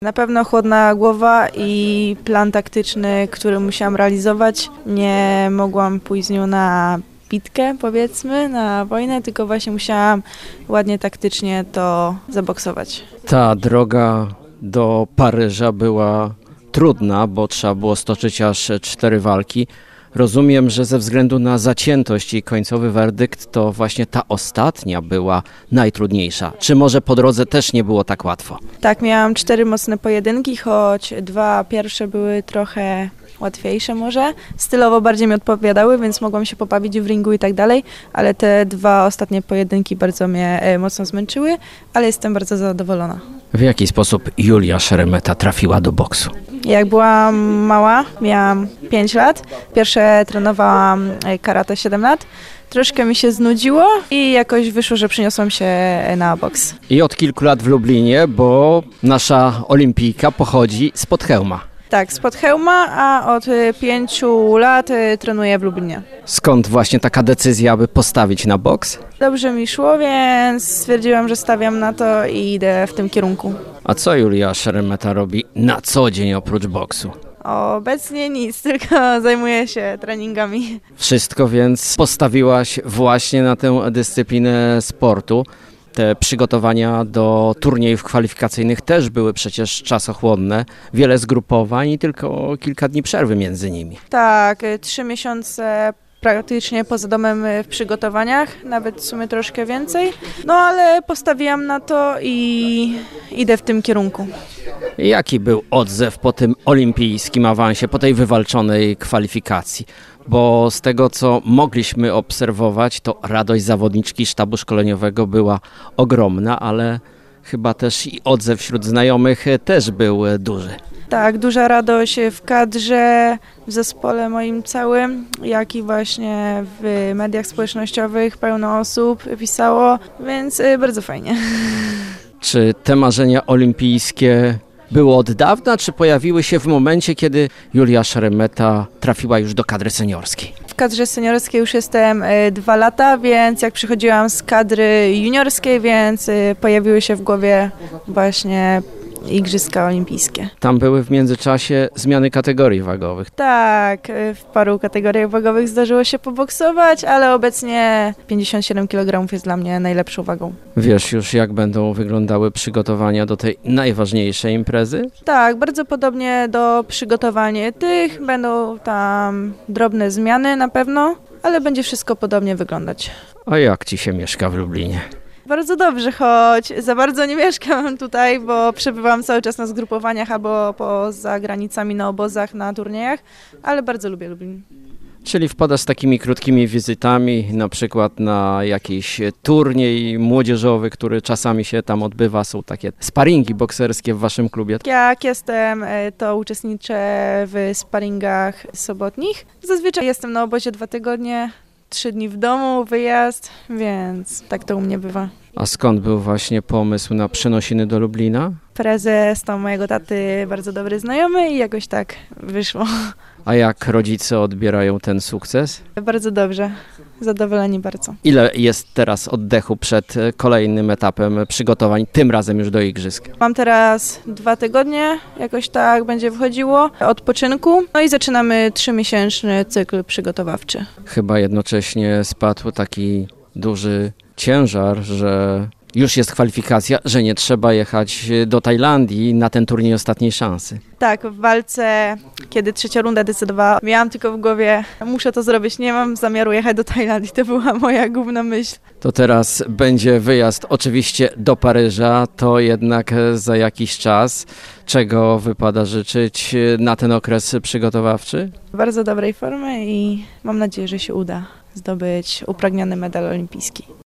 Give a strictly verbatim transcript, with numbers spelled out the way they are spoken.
Na pewno chłodna głowa i plan taktyczny, który musiałam realizować. Nie mogłam pójść z nią na bitkę, powiedzmy, na wojnę, tylko właśnie musiałam ładnie taktycznie to zaboksować. Ta droga do Paryża była trudna, bo trzeba było stoczyć aż cztery walki. Rozumiem, że ze względu na zaciętość i końcowy werdykt, to właśnie ta ostatnia była najtrudniejsza. Czy może po drodze też nie było tak łatwo? Tak, miałam cztery mocne pojedynki, choć dwa pierwsze były trochę łatwiejsze może. Stylowo bardziej mi odpowiadały, więc mogłam się pobawić w ringu i tak dalej, ale te dwa ostatnie pojedynki bardzo mnie e, mocno zmęczyły, ale jestem bardzo zadowolona. W jaki sposób Julia Szeremeta trafiła do boksu? Jak byłam mała, miałam pięć lat, pierwsze trenowałam karate siedem lat, troszkę mi się znudziło i jakoś wyszło, że przyniosłam się na boks. I od kilku lat w Lublinie, bo nasza olimpijka pochodzi spod Chełma. Tak, spod Chełma, a od pięciu lat trenuję w Lublinie. Skąd właśnie taka decyzja, aby postawić na boks? Dobrze mi szło, więc stwierdziłam, że stawiam na to i idę w tym kierunku. A co Julia Szeremeta robi na co dzień oprócz boksu? Obecnie nic, tylko zajmuję się treningami. Wszystko więc postawiłaś właśnie na tę dyscyplinę sportu. Te przygotowania do turniejów kwalifikacyjnych też były przecież czasochłonne. Wiele zgrupowań i tylko kilka dni przerwy między nimi. Tak, trzy miesiące praktycznie poza domem w przygotowaniach, nawet w sumie troszkę więcej. No ale postawiłam na to i idę w tym kierunku. Jaki był odzew po tym olimpijskim awansie, po tej wywalczonej kwalifikacji? Bo z tego, co mogliśmy obserwować, to radość zawodniczki sztabu szkoleniowego była ogromna, ale chyba też i odzew wśród znajomych też był duży. Tak, duża radość w kadrze, w zespole moim całym, jak i właśnie w mediach społecznościowych pełno osób pisało, więc bardzo fajnie. Czy te marzenia olimpijskie były od dawna, czy pojawiły się w momencie, kiedy Julia Szeremeta trafiła już do kadry seniorskiej? W kadrze seniorskiej już jestem dwa lata, więc jak przychodziłam z kadry juniorskiej, więc pojawiły się w głowie właśnie Igrzyska Olimpijskie. Tam były w międzyczasie zmiany kategorii wagowych. Tak, w paru kategoriach wagowych zdarzyło się poboksować, ale obecnie pięćdziesiąt siedem kilogramów jest dla mnie najlepszą wagą. Wiesz już, jak będą wyglądały przygotowania do tej najważniejszej imprezy? Tak, bardzo podobnie do przygotowania tych. Będą tam drobne zmiany na pewno, ale będzie wszystko podobnie wyglądać. A jak ci się mieszka w Lublinie? Bardzo dobrze, choć za bardzo nie mieszkam tutaj, bo przebywam cały czas na zgrupowaniach albo poza granicami na obozach, na turniejach, ale bardzo lubię Lublin. Czyli wpadasz z takimi krótkimi wizytami, na przykład na jakiś turniej młodzieżowy, który czasami się tam odbywa, są takie sparingi bokserskie w waszym klubie. Jak jestem, to uczestniczę w sparingach sobotnich. Zazwyczaj jestem na obozie dwa tygodnie, trzy dni w domu, wyjazd, więc tak to u mnie bywa. A skąd był właśnie pomysł na przenosiny do Lublina? Prezes to mojego taty bardzo dobry znajomy i jakoś tak wyszło. A jak rodzice odbierają ten sukces? Bardzo dobrze, zadowoleni bardzo. Ile jest teraz oddechu przed kolejnym etapem przygotowań, tym razem już do igrzysk? Mam teraz dwa tygodnie, jakoś tak będzie wchodziło, odpoczynku. No i zaczynamy trzymiesięczny cykl przygotowawczy. Chyba jednocześnie spadł taki duży ciężar, że już jest kwalifikacja, że nie trzeba jechać do Tajlandii na ten turniej ostatniej szansy. Tak, w walce, kiedy trzecia runda decydowała, miałam tylko w głowie, muszę to zrobić, nie mam zamiaru jechać do Tajlandii, to była moja główna myśl. To teraz będzie wyjazd oczywiście do Paryża, to jednak za jakiś czas. Czego wypada życzyć na ten okres przygotowawczy? Bardzo dobrej formy i mam nadzieję, że się uda zdobyć upragniony medal olimpijski.